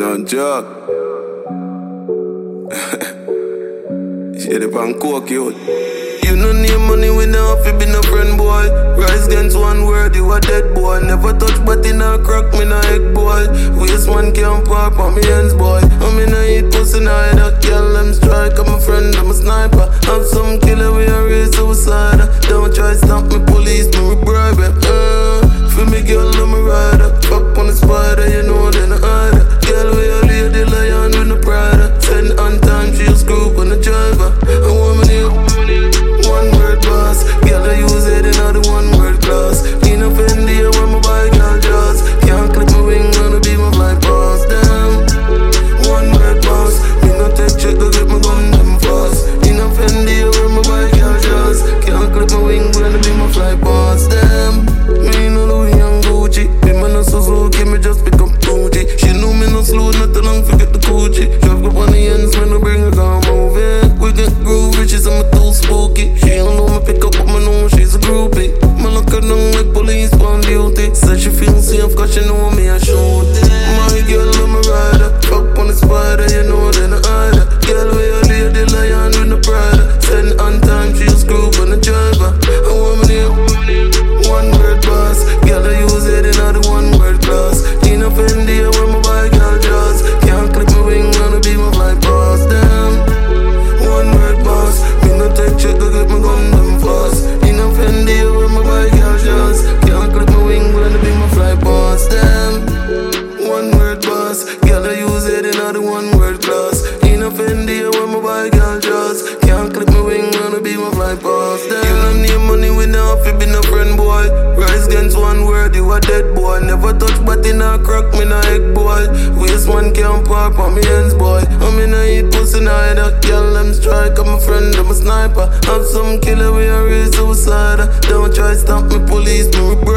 no joke. Shit up and coke you. You no need money, we no have to be no friend boy. Rise against one word, you a dead boy. Never touch but in a crack, me no egg boy. Waste man can't pop on me hands boy. I'm in a eat pussy neither. Girl them strike, I'm a friend, I'm a sniper. Have some killer, we a raise suicide. Don't try stop me, police me, we bribe it. For me girl, I'm a rider. Fuck on the spider, you know then I hide her. Girl, we a lady lion with no pride. Send on time, she'll screw on the driver. I want me new. One word boss, girl I use it in all the one word class. In a Fendi, I wear my bike, girl jaws. Can't clip my wing, gonna be my flight boss. Damn, one word boss. Me no take check, go get my gun them fast. In a Fendi, I wear my bike, girl jaws. Can't clip my wing, gonna be my flight boss. Damn, me no Louis and Gucci. Me man no Suzuki, me just pick up Gucci. She knew me no slow, not too long, forget the Gucci. Drive up on the ends, man, no bring her down, move it. We get groovy, she's I'm too spooky. She don't know me pick up, but me know she's a groupie. Me look her down like police on duty. Said she feel safe cause she know me I shoot it. My girl, I'm a rider. Fuck on the spider, you know then I hide her. Girl, we a lady lion with no pride. Send on time, she'll screw on the driver. I want me new. One word boss. Girl, I use it in all the one word class. In a Fendi, I wear my bike, girl jaws. Can't clip my wing, gonna be my flight boss. Damn, one word boss. Me no take check, go get my gun them fast. In a Fendi, I wear my bike, girl jaws. Can't clip my wing, gonna be my flight boss. Damn, one word boss. Girl, I use it in all the one word class. In a Fendi, I wear my bike, girl jaws. Can't clip my wing, gonna be my flight boss. Damn, you don't need money, we no have to be no friend boy. Rise against one word, you a dead boy. Never touch but in a crack, me no egg boy. Waste man can't pop on me hands boy. I'm in a eat pussy neither. Girl them strike, I'm a friend, I'm a sniper. Have some killer, we a raise suicide. Don't try stop me, police me, we